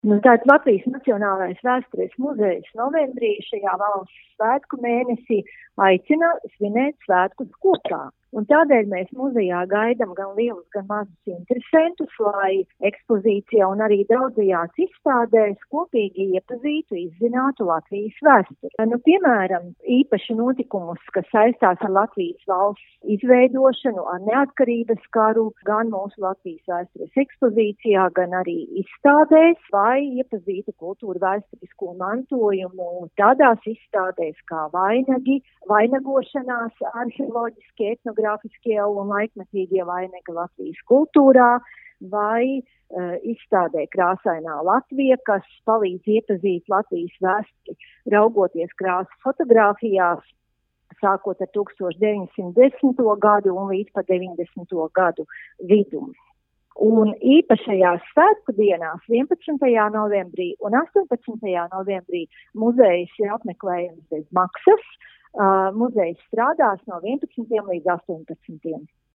Nu, tāds Latvijas Nacionālais vēstures muzejs novembrī šajā valsts svētku mēnesī aicina svinēt svētkus kopā. Un tādēļ mēs muzejā gaidām gan lielus, gan mazus interesantus, lai ekspozīcijā un arī daudzajās izstādēs kopīgi iepazītu, izzinātu Latvijas vēsturi. Nu, piemēram, īpaši notikumus, kas saistās ar Latvijas valsts izveidošanu, ar neatkarības karu, gan mūsu Latvijas vēstures ekspozīcijā, gan arī izstādēs, vai iepazītu kultūru vēsturisko mantojumu tādās izstādēs kā vainagi, vainagošanās, arheoloģiskie, etnogrāfiskie un laikmetīgie vainagi Latvijas kultūrā, vai izstādē Krāsainā Latvija, kas palīdz iepazīt Latvijas vēsturi, raugoties krāsu fotogrāfijās, sākot ar 1910. Gadu un līdz pa 90. gadu vidumu. Un īpašajās svētku dienās 11. novembrī un 18. novembrī muzejs ir apmeklējums bez maksas. Muzejs strādās no 11. līdz 18.